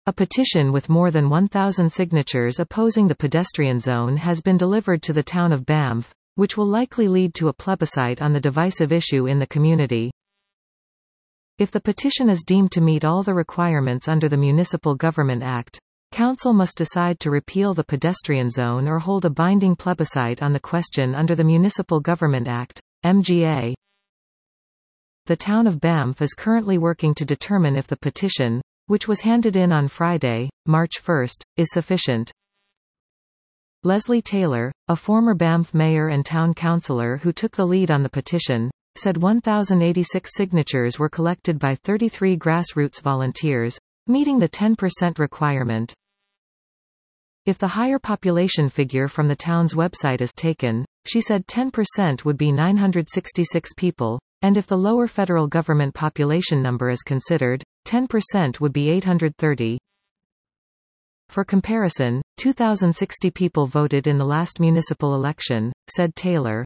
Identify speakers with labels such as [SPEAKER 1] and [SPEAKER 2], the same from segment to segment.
[SPEAKER 1] A petition with more than 1,000 signatures opposing the pedestrian zone has been delivered to the town of Banff, which will likely lead to a plebiscite on the divisive issue in the community. If the petition is deemed to meet all the requirements under the Municipal Government Act, Council must decide to repeal the pedestrian zone or hold a binding plebiscite on the question under the Municipal Government Act, MGA. The town of Banff is currently working to determine if the petition, which was handed in on Friday, March 1, is sufficient. Leslie Taylor, a former Banff mayor and town councillor who took the lead on the petition, said 1,086 signatures were collected by 33 grassroots volunteers, meeting the 10% requirement. If the higher population figure from the town's website is taken, she said 10% would be 966 people, and if the lower federal government population number is considered, 10% would be 830. For comparison, 2,060 people voted in the last municipal election, said Taylor.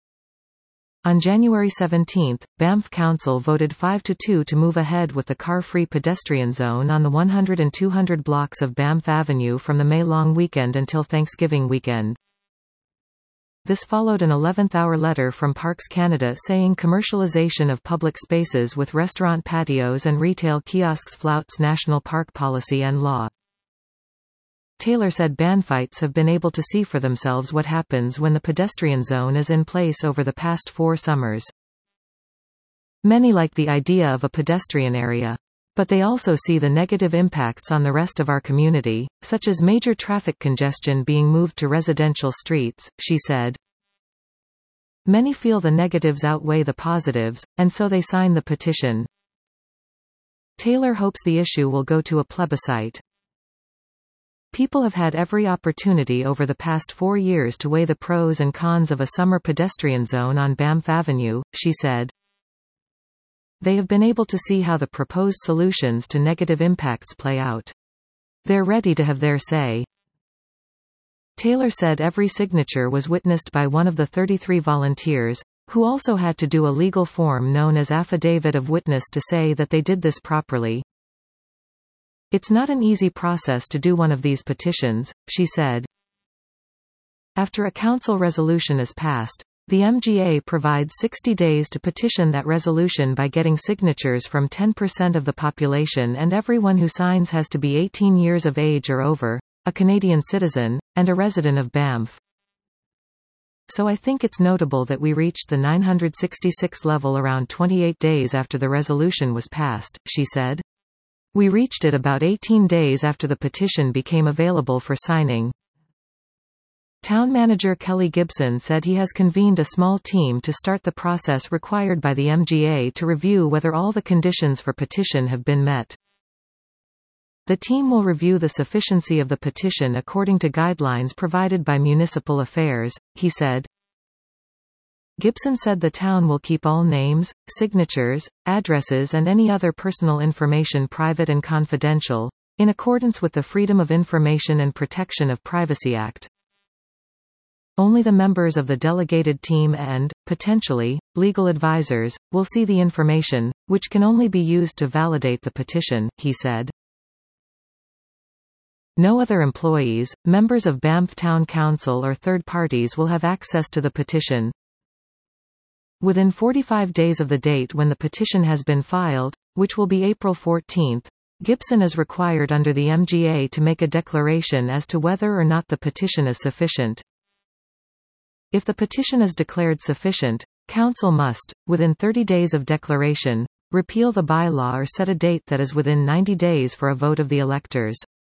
[SPEAKER 1] On January 17, Banff Council voted 5-2 to move ahead with the car-free pedestrian zone on the 100 and 200 blocks of Banff Avenue from the May-long weekend until Thanksgiving weekend. This followed an 11th-hour letter from Parks Canada saying commercialization of public spaces with restaurant patios and retail kiosks flouts National Park policy and law. Taylor said Banffites have been able to see for themselves what happens when the pedestrian zone is in place over the past 4 summers. Many like the idea of a pedestrian area. But they also see the negative impacts on the rest of our community, such as major traffic congestion being moved to residential streets, she said. Many feel the negatives outweigh the positives, and so they sign the petition. Taylor hopes the issue will go to a plebiscite. People have had every opportunity over the past 4 years to weigh the pros and cons of a summer pedestrian zone on Banff Avenue, she said. They have been able to see how the proposed solutions to negative impacts play out. They're ready to have their say. Taylor said every signature was witnessed by one of the 33 volunteers, who also had to do a legal form known as Affidavit of Witness to say that they did this properly. It's not an easy process to do one of these petitions, she said. After a council resolution is passed, the MGA provides 60 days to petition that resolution by getting signatures from 10% of the population, and everyone who signs has to be 18 years of age or over, a Canadian citizen, and a resident of Banff. So I think it's notable that we reached the 966 level around 28 days after the resolution was passed, she said. We reached it about 18 days after the petition became available for signing. Town manager Kelly Gibson said he has convened a small team to start the process required by the MGA to review whether all the conditions for petition have been met. The team will review the sufficiency of the petition according to guidelines provided by Municipal Affairs, he said. Gibson said the town will keep all names, signatures, addresses and any other personal information private and confidential, in accordance with the Freedom of Information and Protection of Privacy Act. Only the members of the delegated team and, potentially, legal advisors, will see the information, which can only be used to validate the petition, he said. No other employees, members of Banff Town Council or third parties will have access to the petition. Within 45 days of the date when the petition has been filed, which will be April 14, Gibson is required under the MGA to make a declaration as to whether or not the petition is sufficient. If the petition is declared sufficient, Council must, within 30 days of declaration, repeal the bylaw or set a date that is within 90 days for a vote of the electors.